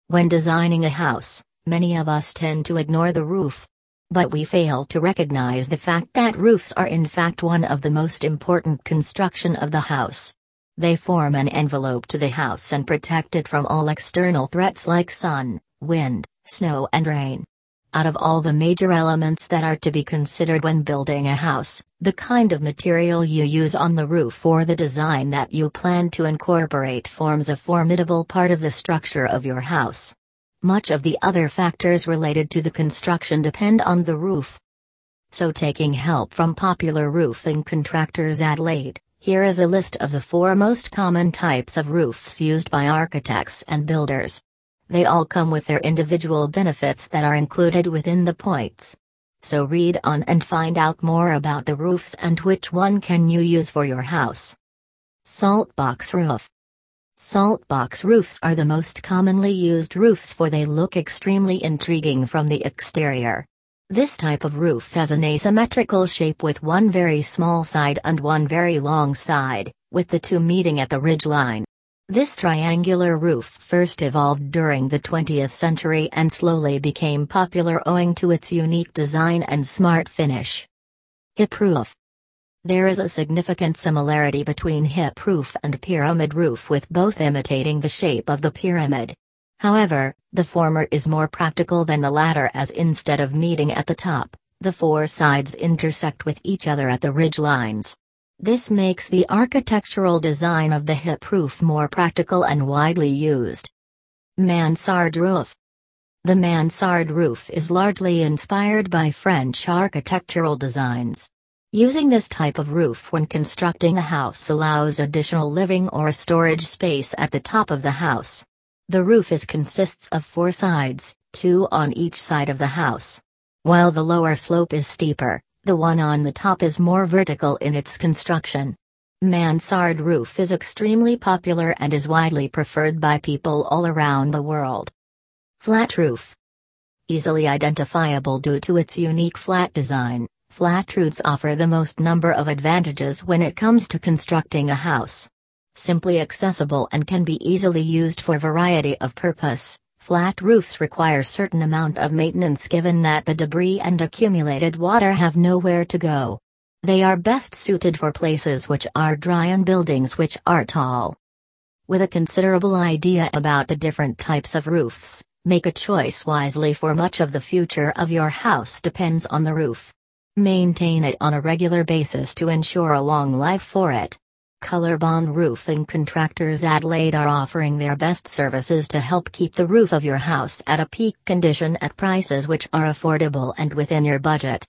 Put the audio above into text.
When designing a house, many of us tend to ignore the roof. But we fail to recognize the fact that roofs are in fact one of the most important construction of the house. They form an envelope to the house and protect it from all external threats like sun, wind, snow and rain. Out of all the major elements that are to be considered when building a house, the kind of material you use on the roof or the design that you plan to incorporate forms a formidable part of the structure of your house. Much of the other factors related to the construction depend on the roof. So, taking help from popular roofing contractors Adelaide, here is a list of the 4 most common types of roofs used by architects and builders. They all come with their individual benefits that are included within the points. So read on and find out more about the roofs and which one can you use for your house. Salt box roof. Salt box roofs are the most commonly used roofs, for they look extremely intriguing from the exterior. This type of roof has an asymmetrical shape with one very small side and one very long side, with the two meeting at the ridge line. This triangular roof first evolved during the 20th century and slowly became popular owing to its unique design and smart finish. Hip roof. There is a significant similarity between hip roof and pyramid roof, with both imitating the shape of the pyramid. However, the former is more practical than the latter, as instead of meeting at the top, the 4 sides intersect with each other at the ridge lines. This makes the architectural design of the hip roof more practical and widely used. Mansard roof. The mansard roof is largely inspired by French architectural designs. Using this type of roof when constructing a house allows additional living or storage space at the top of the house. The roof consists of 4 sides, 2 on each side of the house. While the lower slope is steeper, the one on the top is more vertical in its construction. Mansard roof is extremely popular and is widely preferred by people all around the world. Flat roof. Easily identifiable due to its unique flat design, flat roofs offer the most number of advantages when it comes to constructing a house. Simply accessible and can be easily used for a variety of purpose, flat roofs require certain amount of maintenance given that the debris and accumulated water have nowhere to go. They are best suited for places which are dry and buildings which are tall. With a considerable idea about the different types of roofs, make a choice wisely, for much of the future of your house depends on the roof. Maintain it on a regular basis to ensure a long life for it. Colorbond Roofing Contractors Adelaide are offering their best services to help keep the roof of your house at a peak condition at prices which are affordable and within your budget.